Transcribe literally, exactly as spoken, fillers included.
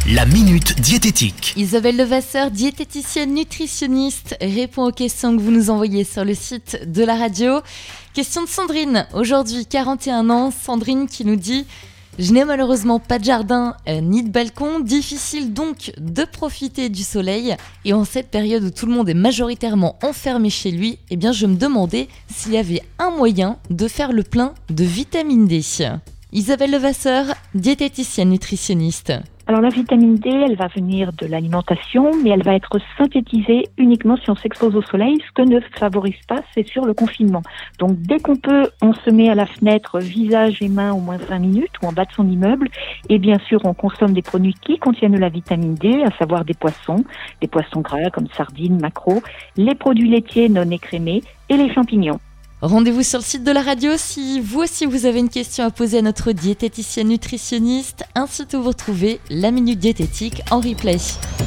La Minute Diététique. Isabelle Levasseur, diététicienne nutritionniste, répond aux questions que vous nous envoyez sur le site de la radio. Question de Sandrine, aujourd'hui quarante et un ans. Sandrine qui nous dit « Je n'ai malheureusement pas de jardin euh, ni de balcon, difficile donc de profiter du soleil. Et en cette période où tout le monde est majoritairement enfermé chez lui, eh bien je me demandais s'il y avait un moyen de faire le plein de vitamine D. » Isabelle Levasseur, diététicienne nutritionniste. Alors la vitamine D, elle va venir de l'alimentation, mais elle va être synthétisée uniquement si on s'expose au soleil, ce que ne favorise pas, c'est sur le confinement. Donc dès qu'on peut, on se met à la fenêtre visage et mains au moins vingt minutes ou en bas de son immeuble, et bien sûr on consomme des produits qui contiennent la vitamine D, à savoir des poissons, des poissons gras comme sardines, maquereaux, les produits laitiers non écrémés et les champignons. Rendez-vous sur le site de la radio si vous aussi vous avez une question à poser à notre diététicienne nutritionniste, ainsi que vous retrouvez la Minute Diététique en replay.